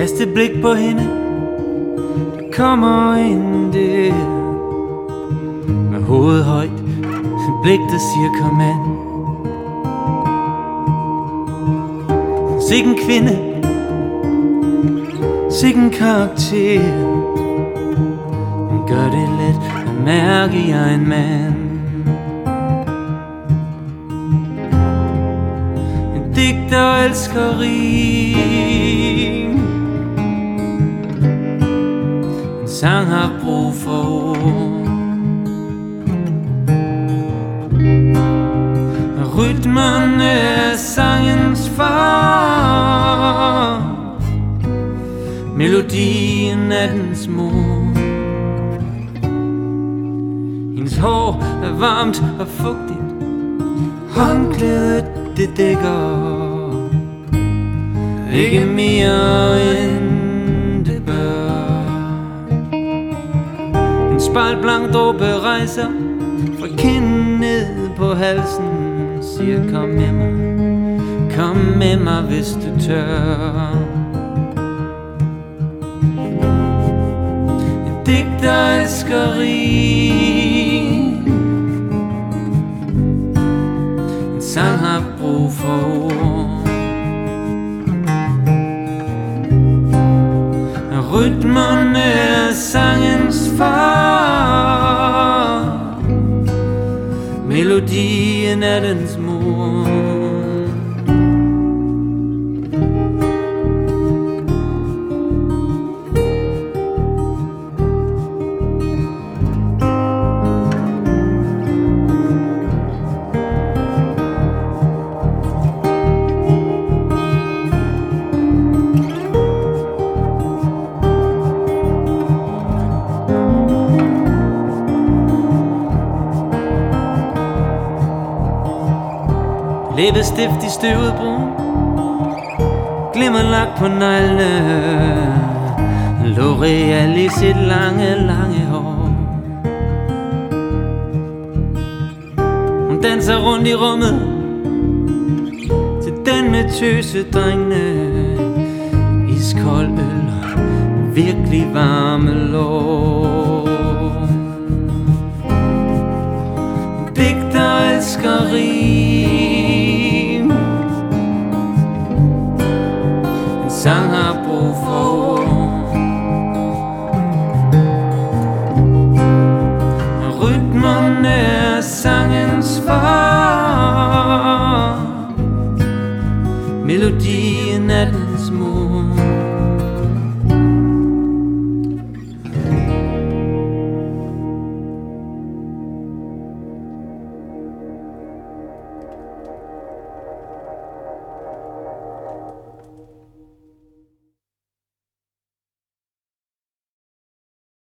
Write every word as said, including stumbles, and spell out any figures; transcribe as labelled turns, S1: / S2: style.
S1: Kast et blik på hende, der kommer ind der med hovedet højt, et blik der siger kom an. Sikken kvinde, sikken karakter, hun gør det let at mærke jeg er en mand. En digter elsker rim, en sang har brug for ord, rytmerne er sangens far, melodien er dens mor. Hendes hår er varmt og fugtigt, håndklædet det dækker ikke mere end det bør. En spejlblank dråbe rejser fra kinden ned på halsen, siger kom med mig, kom med mig hvis du tør. En digter elsker rim, en sang har brug for ord, rytmerne er sangens far, melodien er dens mor. Læbestift i støvet brun, glimmer lagt på neglene, L'Oreal i sit lange, lange hår. Hun danser rundt i rummet til den med tøsedrengene, iskold øl og virkelig varme lår. En digter elsker rim, en sang har brug for ord, rytmerne er sangens far, melodien er dens mor.